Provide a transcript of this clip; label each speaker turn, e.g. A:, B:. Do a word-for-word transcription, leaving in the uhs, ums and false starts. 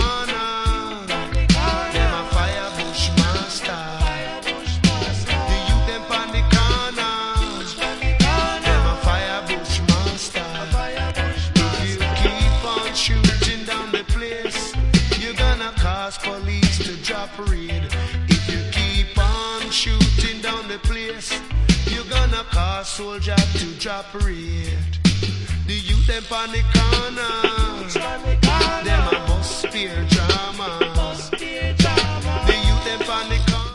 A: corner, them a fire bushmaster. The youth them on the corner, them a fire bushmaster. If you keep on shooting down the place, you're gonna cause police to drop raid. If you keep on shooting down the place, you're gonna cause soldier to drop raid. The youth them on the corner, them a bust spear drama. The youth them on the corner.